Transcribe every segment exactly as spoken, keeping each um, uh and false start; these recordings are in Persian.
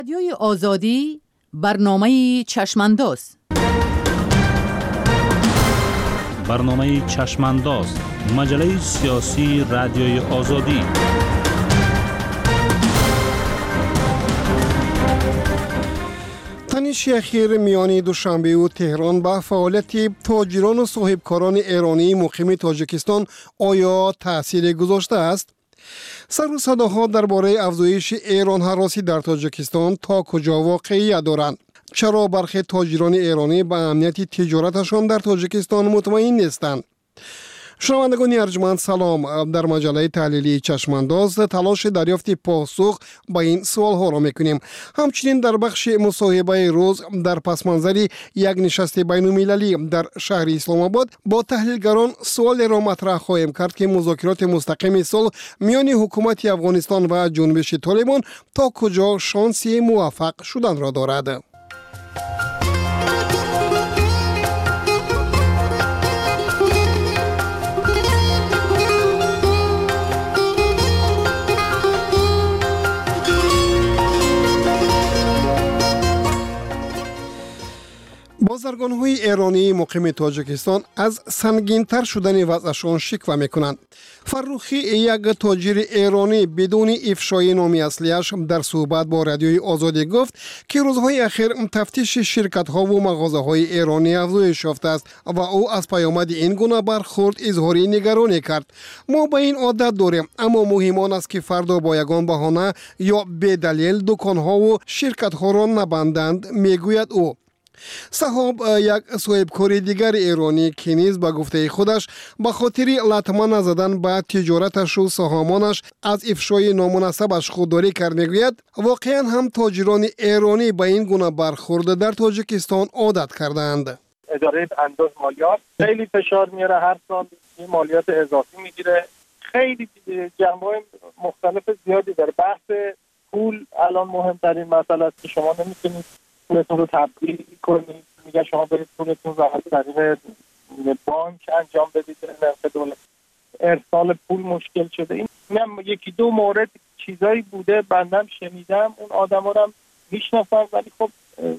رادیوی آزادی برنامه چشمانداز. برنامه چشمانداز، مجله سیاسی رادیوی آزادی. تنش اخیر میان دوشنبه و تهران با فعالیت تاجران و صاحبکاران ایرانی مقیم تاجیکستان آیا تأثیر گذاشته است؟ سر و صداها درباره افزایش ایران هراسی در تاجیکستان تا کجا واقعیت دارند؟ چرا برخی تاجران ایرانی به امنیت تجارتشان در تاجیکستان مطمئن نیستند؟ شنوندگان ارجمند سلام. در مجله تحلیلی چشمانداز تلاش دریافت پاسخ به این سوال ها را میکنیم. همچنین در بخش مصاحبه روز در پس منظر یک نشست بین المللی در شهر اسلام آباد با تحلیلگران سوال را مطرح خواهیم کرد که مذاکرات مستقیم صلح میان حکومت افغانستان و جنبش طالبان تا کجا شانسی موفق شدن را دارد. بازرگان‌های ایرانی مقیم تاجیکستان از سنگین‌تر شدن وضعشان شکوه می‌کنند. فروخی، یک تاجر ایرانی بدون افشای نام اصلیش، در صحبت با رادیوی آزادی گفت که روزهای اخیر تفتیش شرکت‌ها و مغازه‌های ایرانی افزایش یافته است و او از پیامد این گونه برخورد اظهار نگرانی کرد. ما به این عادت داریم، اما مهم آن است که فردا با یگان بهانه یا به دلیل دکان‌ها و شرکت‌ها را نبندند، میگوید او. صاحب یک صاحبکار دیگر ایرانی که نیز به گفته خودش به خاطر لطمه نزدن به تجارتش و سهامانش از افشای نامناسبش خودداری کرد، میگوید واقعا هم تاجران ایرانی به این گونه برخورد در تاجیکستان عادت کردند. اداره انداز مالیات خیلی فشار میاره، هر سال این مالیات اضافی میگیره، خیلی جنبه‌های مختلف زیادی داره. بحث پول الان مهمترین مسئله است که شما نمیتونید پولتون رو تبدیل کنید. میگه شما برید پولتون رو از طریق بانک انجام بدید، نرخ دولت ارسال پول مشکل شده. این یکی دو مورد چیزایی بوده بندم شنیدم، اون آدما رو میشناسم، ولی خب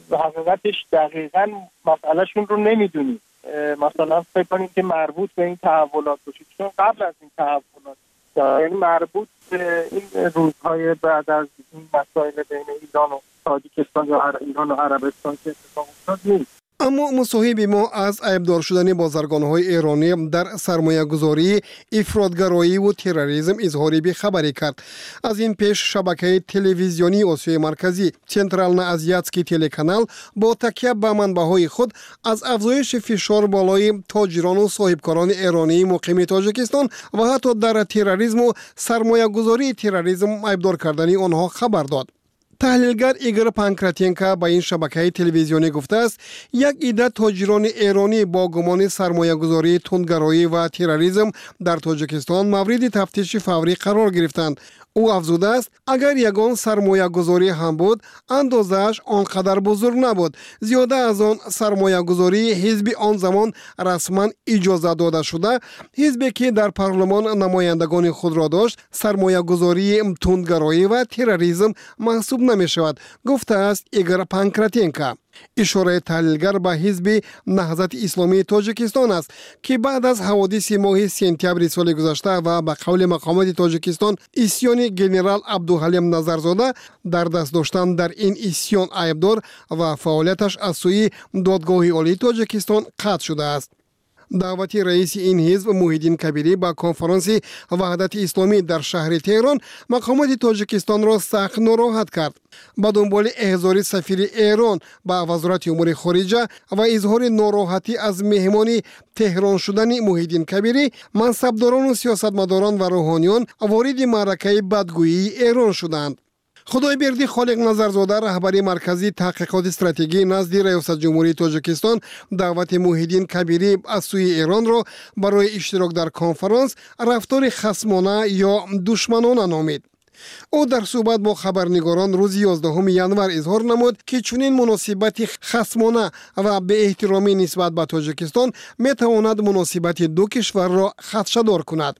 حقیقتش دقیقاً مسئلهشون رو نمیدونید. مثلا فکر کنید که مربوط به این تحولات باشید، چون قبل از این تحولات یعنی مربوط به این روزهای بعد از این مسائل بین ایران و تاجیکستان یا ایران و عربستان که اتفاق افتاد نیست. اما مصاحب ما از عیبدار شدن بازرگان‌های ایرانی در سرمایه‌گذاری، افراطگرایی و تروریسم اظهار بی‌خبری کرد. از این پیش شبکه تلویزیونی آسیای مرکزی سنترال ازیاتسکی تلکانال با تکیه به منبع‌های خود از افزایش فشار بالای تاجران و صاحبکاران ایرانی مقیم تاجیکستان و حتی در تروریسم و سرمایه‌گذاری تروریسم عیبدار کردن آنها خبر داد. تحلیلگر ایگور پانکراتینکا با این شبکه تلویزیونی گفته است یک عده تاجران ایرانی با گمان سرمایه‌گذاری، تندگرایی و تروریسم در تاجیکستان مورد تفتیش فوری قرار گرفتند. او افزوده است اگر یگان سرمایه گذاری هم بود اندازش آنقدر بزرگ نبود. زیاده از آن سرمایه گذاری حزب آن زمان رسما اجازه داده شده، حزبی که در پارلمان نمایندگان خود را داشت، سرمایه گذاری تندگرایی و تروریسم محسوب نمی شود، گفته است ایگور پانکراتینکا. اشاره تحلیلگر به حزب نهضت اسلامی تاجیکستان است که بعد از حوادث ماه سپتامبر سال گذشته و به قول مقامات تاجیکستان اسیان گنرال عبدالحلیم نظرزاده در دست داشتن در این اسیان عیبدار و فعالیتش از سوی دادگاه عالی تاجیکستان قطع شده است. دعوت رئیس این حزب موحدین کبیری با کنفرانس وحدت اسلامی در شهر تهران مقامات تاجیکستان را سخت ناراحت کرد. با دنبال احضار سفیر ایران با وزارت امور خارجه و اظهار ناراحتی از مهمان تهران شدن موحدین کبیری، منصبداران و سیاستمداران و روحانیان وارد معرکه بدگویی ایران شدند. خدایبردی خالق نظرزاده رهبری مرکزی تحقیقات استراتژی نزد ریاست جمهوری تاجیکستان دعوت موحدین کبیری از سوی ایران را برای اشتراک در کنفرانس رفتار خصمانه یا دشمنانه نامید. او در صحبت با خبرنگاران روز یازدهم ژانویه اظهار نمود که چنین مناسبت خصمانه و به احترامی نسبت به تاجیکستان می تواند مناسبت دو کشور را خدشه‌دار کند.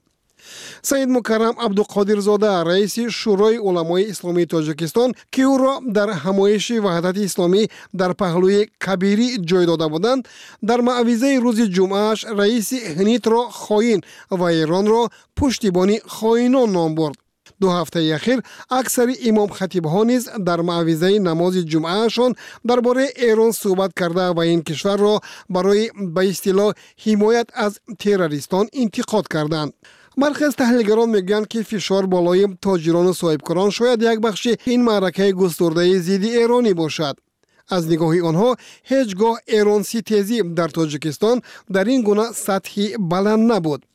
سید مکرم عبدالقادرزاده رئیس شورای علمای اسلامی تاجیکستان که او را در همایش وحدت اسلامی در پهلوی کبیری جای داده بودند، در موعظه روز جمعهش رئیس هنیت را خائن و ایران را پشتیبانی خائنان نام برد. دو هفته اخیر اکثر امام خطیب ها نیز در موعظه نماز جمعه شان درباره ایران صحبت کرده و این کشور را برای به اصطلاح حمایت از تروریستان انتقاد کردند. برخی از تحلیلگران میگویند که فشار بالای تاجران و صاحبکاران شاید یک بخش این معرکه گسترده ضد ایرانی باشد. از نگاه آنها هیچگاه ایران ستیزی در تاجیکستان در این گونه سطحی بلند نبود.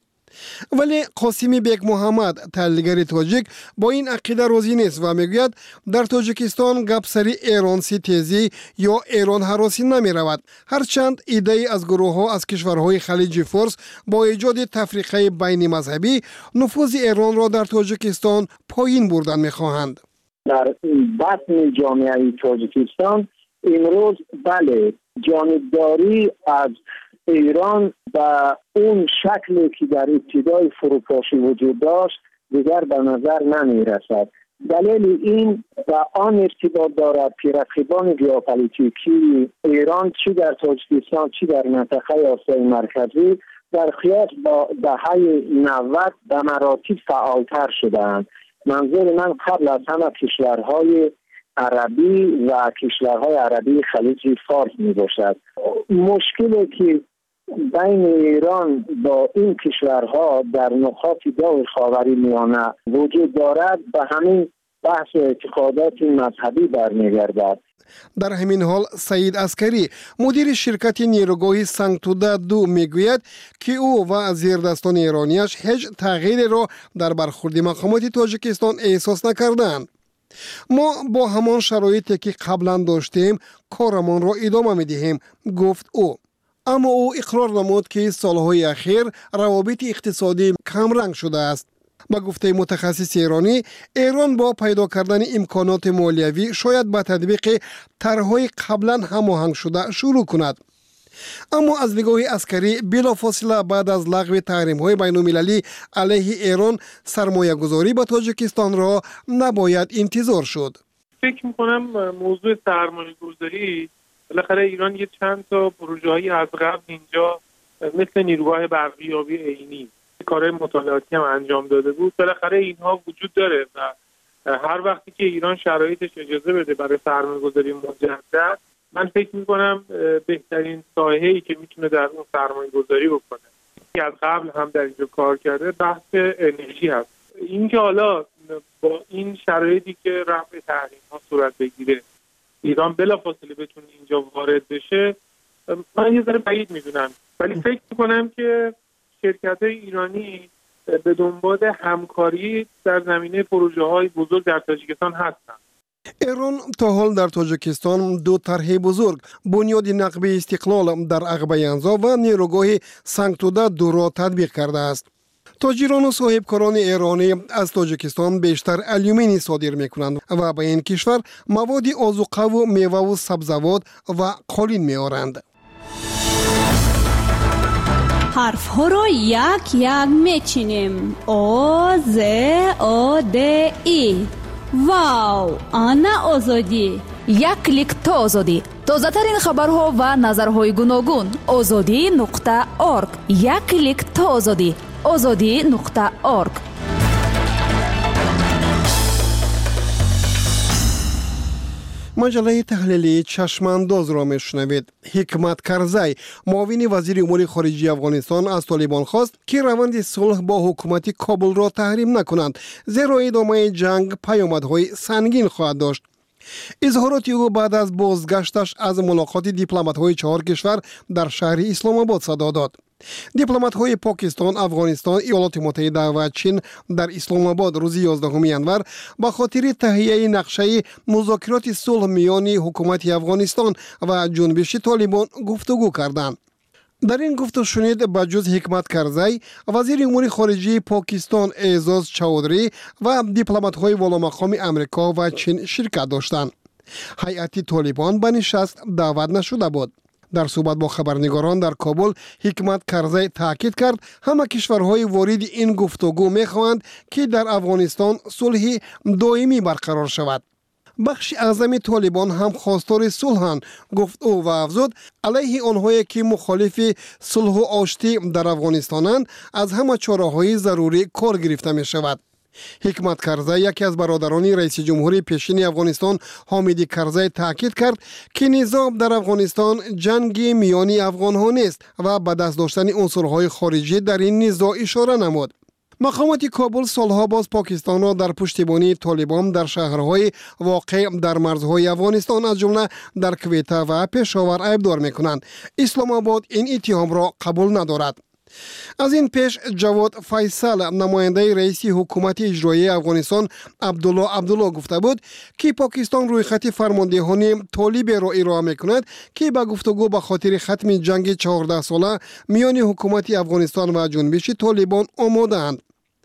ولی قاسمی بیگ محمد تحلیلگر تاجیک با این عقیده راضی نیست و میگوید در تاجیکستان گپ سری ایران ستیزی یا ایران هراسی نمی رود، هرچند ایده از گروه ها از کشورهای خلیج فارس با ایجاد تفریقه بین مذهبی نفوذ ایران را در تاجیکستان پایین بردن می خواهند. در بطن جامعه تاجیکستان امروز بله جانبداری از ایران و اون شکلی که در ابتدای فروپاشی وجود داشت دیگر به نظر نمی رسد. دلیل این و آن ارتباط دارد که رقیبان ژئوپلیتیکی ایران چی در تاجیکستان چی در منطقه آسیای مرکزی در قیاس با دهه نود به مراتب فعالتر شدند. منظور من قبل از همه کشورهای عربی و کشورهای عربی خلیج فارس می باشد. مشکلی که بین ایران با این کشورها در نقاط دور خاورمیانه وجود دارد به همین بحث اعتقادات مذهبی برمیگردد. در همین حال سعید عسکری مدیر شرکت نیروگاه سنگتوده دو میگوید که او و زیردستان ایرانیش هیچ تغییری را در برخورد مقامات تاجیکستان احساس نکردند. ما با همان شرایطی که قبلا داشتیم کارمان را ادامه میدهیم، گفت او. اما او اقرار نمود که سالهای اخیر روابط اقتصادی کمرنگ شده است. با گفته متخصص ایرانی، ایران با پیدا کردن امکانات مالیوی شاید با تطبیق طرح‌های قبلا هماهنگ شده شروع کند. اما از نگاه عسکری بلافاصله بعد از لغو تحریم‌های بین‌المللی علیه ایران سرمایه گذاری به تاجیکستان را نباید انتظار شد. فکر می‌کنم موضوع سرمایه گذاری بالاخره ایران یه چند تا پروژه‌ای از قبل اینجا مثل نیروگاه برقیابی عینی کارهای مطالعاتی هم انجام داده بود. بالاخره اینها وجود داره و هر وقتی که ایران شرایطش اجازه بده برای سرمایه‌گذاری مجدد، من فکر می‌کنم بهترین ساحه‌ای که میتونه در اون سرمایه‌گذاری بکنه که از قبل هم در اینجا کار کرده بحث انرژی هست. اینکه حالا با این شرایطی که رفع تحریم‌ها صورت بگیره ایران بلافاصله بتونه اینجا وارد بشه، من یه ذره بعید میدونم، ولی فکر میکنم که شرکت‌های ایرانی به دنبال همکاری در زمینه پروژه‌های بزرگ در تاجیکستان هستند. ایران تا حال در تاجیکستان دو طرح بزرگ، بنیاد نقبه استقلال در عقبه انزا و نیروگاه سنگتوده دو را تطبیق کرده است. تاجران و صاحبکاران ایرانی از تاجیکستان بیشتر الومینی صادر می‌کنند و به این کشور مواد آذوقه و میوه و سبزیجات و قالین می‌آورند. حرف ها را یک یک میچینیم. او ز او د ای. واو، آنا آزادی. یک کلیک تا آزادی. تازه ترین خبرها و نظرهای گوناگون. آزادی نقطه اورگ. یک کلیک تا آزادی. آزادی نقطه اورگ. مجله تحلیلی چشمانداز را میشنوید. حکمت کرزی معاون وزیر امور خارجه افغانستان از طالبان خواست که روند صلح با حکومت کابل را تحریم نکنند، زیرا ادامه جنگ پیامدهای سنگین خواهد داشت. اظهارات او بعد از بازگشتش از ملاقات دیپلمات‌های چهار کشور در شهر اسلام آباد صدا داد. دیپلمات‌های پاکستان، افغانستان، ایالات متحده و چین در اسلام آباد روز یازدهم انور به خاطر تهیه نقشه مذاکرات صلح میان حکومت افغانستان و جنبش طالبان گفتگو کردند. در این گفتگو شنید به جز حکمت کرزی، وزیر امور خارجه پاکستان اعزاز چودری و دیپلمات‌های والامقام امریکا و چین شرکت داشتند. هیئت طالبان به نشست دعوت نشده بود. در صحبت با خبرنگاران در کابل، حکمت کرزی تاکید کرد همه کشورهای وارد این گفتگو می‌خواهند که در افغانستان صلح دائمی برقرار شود. بخش اعظم طالبان هم خواستار صلحند، گفت او و افزود علیه آنهایی که مخالف صلح و آشتی در افغانستانند از همه چاره‌های ضروری کار گرفته می شود. حکمت کرزی یکی از برادران رئیس جمهور پیشین افغانستان حامد کرزی تاکید کرد که نزاع در افغانستان جنگ میان افغان‌ها نیست و به دست داشتن عنصرهای خارجی در این نزاع اشاره نمود. مقامات کابل سالها باز پاکستان را در پشتیبانی طالبان در شهرهای واقع در مرزهای افغانستان از جمله در کویته و پشاور عیبدار می‌کنند. اسلام آباد این اتهام را قبول ندارد. از این پیش جواد فیصل نماینده رئیس حکومت اجرایی افغانستان عبدالله عبدالله گفته بود که پاکستان روی خط فرماندهانی طالب را ارائه می‌کند که به گفتگو به خاطر ختم جنگ چهارده ساله میان حکومت افغانستان و جنبش طالبان آماده‌اند.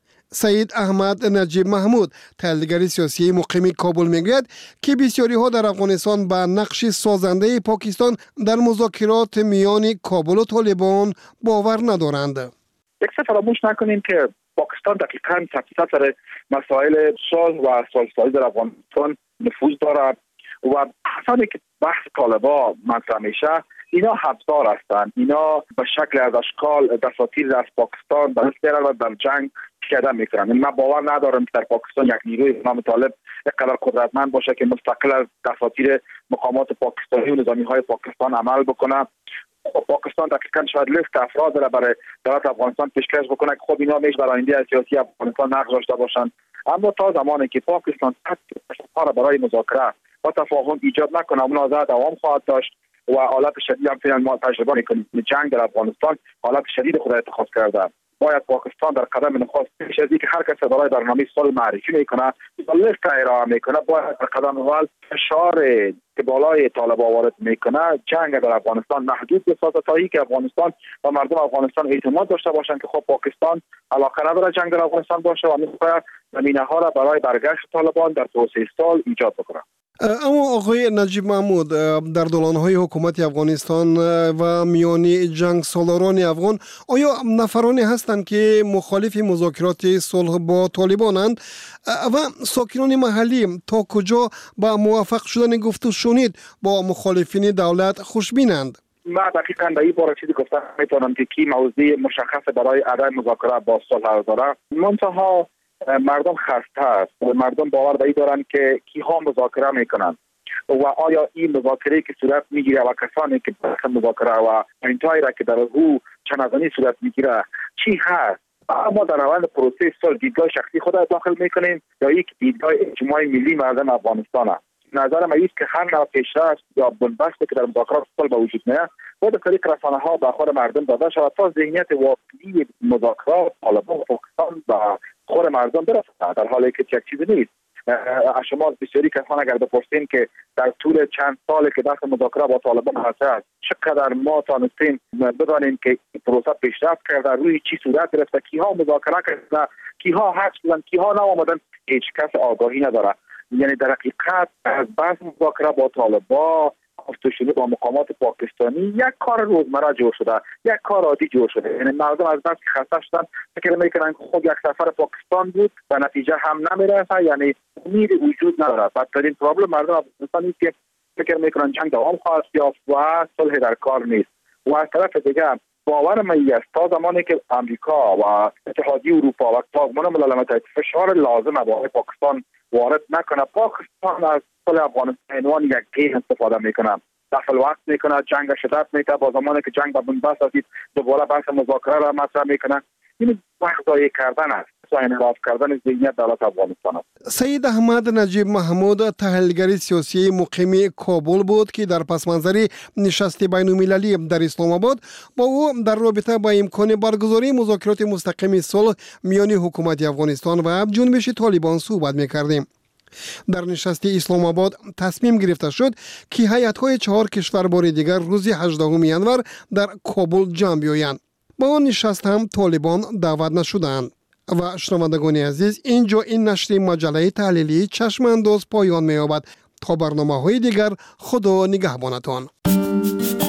سید احمد نجیب محمود تحلیلگر سیاسی مقیم کابل میگوید که بسیاری ها در افغانستان به نقش سازنده پاکستان در مذاکرات میان کابل و طالبان باور ندارند. یک چیز فراموش نکنیم که پاکستان دقیقاً تفصیل سر مسائل صلح و صلح‌سازی در افغانستان نفوذ دارد و کسانی که بحث طالبان مطرح میشه اینا حبسدار هستند. اینا به شکل از اشکال دساتیر از پاکستان برای و در جنگ پیاده میکنن. من باور ندارم که در پاکستان یک نیروی به نام طالب اینقدر قدرتمند باشه که مستقل از دساتیر مقامات پاکستانی و نظامی های پاکستان عمل بکنه. پاکستان دقیقاً شاید لیست افراد را برای دولت افغانستان پیشکش بکنه که خب اینا میش برای آینده سیاسی افغانستان نقش داشته باشند. اما تا زمانی که پاکستان تشکر برای مذاکره و تفاهم ایجاد نکنه منازعه دوام خواهد داشت و حالت شدید هم فعلا ما تجربه میکنیم. جنگ در افغانستان حالت شدید خود اتخاذ کرده. باید پاکستان در قدم نخست پیش از اینکه هر کس برای برنامه صلح معرفی میکنه و لیست ارائه میکنه باید در قدم اول فشار که بالای طالبان وارد میکنه جنگ در افغانستان محدود بسازه تا اینکه افغانستان و مردم افغانستان اعتماد داشته باشند که خب پاکستان علاقه نداره جنگ در افغانستان باشه و میخواد زمینه ها را برای برگشت طالبان در توسعه صلح ایجاد بکنه. اما آقای نجیب محمود در دوران‌های حکومت افغانستان و میانی جنگ سالاران افغان آیا نفرانی هستند که مخالف مذاکرات صلح با طالبانند و ساکنان محلی تا کجا با موافق شدن گفت و شنید با مخالفین دولت خوشبینند؟ من دقیقاً به این باره چیزی گفتم میتونم که کی موضوع مشخص برای عدم مذاکره با صلح داره. منتها مردم خسته است. مردم باور به این دارن که کیها مذاکره میکنن و آیا این مذاکره که صورت میگیره و کسانی که بحث مذاکره و پوینتایی را که در او چندانی صورت میگیره چی هست؟ اما در روند پروسه صلح دیدگاه شخصی خود را داخل میکنیم یا یک دیدگاه اجتماعی ملی مردم افغانستان است. نظر من است که هر نوع پیشرفت یا بنبستی که در مذاکرات صلح به وجود میاد باید از طریق رسانه‌ها به خود مردم داده شود تا ذهنیت واقعی مذاکرات طالبان و پاکستان و خود مردم برسد، در حالی که یک چیزی نیست. از شما بسیاری کسان اگر بپرسیم که در طول چند سالی که بحث مذاکره با طالبان هست چقدر ما تانستیم بدانیم که پروسه پیشرفت کرده، روی چی صورت گرفته، کیها مذاکره کرده، کیها حق شدن، کیها نآمدن، هیچ کس آگاهی نداره. یعنی در حقیقت از بحث مذاکره با طالبان گفتگو با مقامات پاکستانی یک کار روزمره جور شده، یک کار عادی جور شده. یعنی مردم از بس خسته شدن فکر میکنن که خود یک سفر پاکستان بود و نتیجه هم نمیرسه، یعنی امید وجود نداره. بدترین پرابلم مردم افغانستان است که فکر میکنن جنگ دوام خواهد یافت و صلح در کار نیست. و از طرف دیگه باور من است تا زمانی که امریکا و اتحادیه اروپا و سازمان ملل متحد فشار لازم برای پاکستان وارد نکنه، پاکستان از صلح افغانستان عنوان یک گیم استفاده میکنه، دخل وقت میکنه، جنگ شدت میده. با زمانی که جنگ به بنبست رسید دوباره بحث مذاکره را مطرح میکنه. این وقت ضایع کردن است، انحراف کردن ذهنیت دولت افغانستان است. سید احمد نجیب محمود تحلیلگر سیاسی مقیم کابل بود که در پس منظر نشست بین المللی در اسلام آباد با او در رابطه با امکان برگزاری مذاکرات مستقیم صلح میان حکومت افغانستان و جنبش طالبان صحبت میکردیم. در نشست اسلام آباد تصمیم گرفته شد که هیئت‌های چهار کشور بار دیگر روز هجدهم ژانویه در کابل جمع بیایند. با آن نشست هم طالبان دعوت نشدند. و شنوندگان عزیز، اینجا این نشر مجله تحلیلی چشم انداز پایان می‌یابد. تا برنامه‌های دیگر خدا نگهبانتان.